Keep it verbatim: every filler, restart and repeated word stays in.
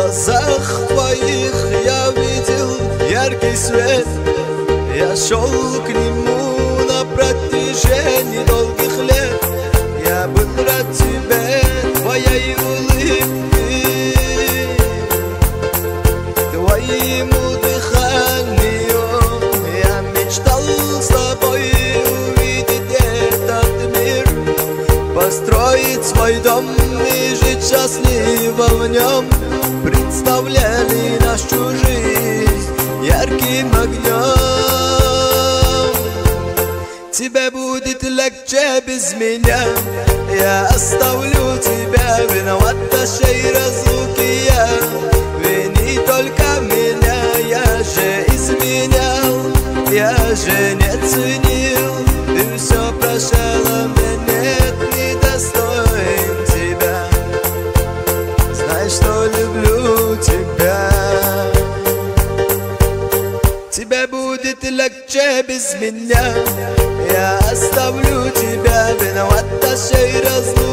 глазах твоих я видел яркий свет. Я шел к нему на протяжении долгих лет. Я был рад тебе, твоей улыбке, твоему дыханию. Я мечтал с тобой увидеть этот мир, построить свой дом и жить счастливо в нем. Представляли нашу жизнь ярким огнем. Тебе будет легче без меня, я оставлю тебя. Виноватошей разлуки я, вини только меня. Я же изменял, я же не ценил, ты все прощала, мне нет, недостоин тебя. Знай, что люблю тебя. Тебе будет легче без меня, я оставлю тебя. Виноватошей разлуки